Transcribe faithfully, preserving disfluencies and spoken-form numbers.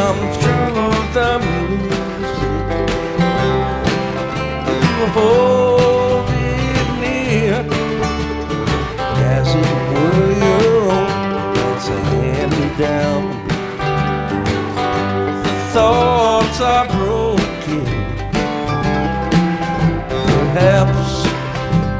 come through the music. You hold it near as it were your own. It's a hand me down. Thoughts are broken.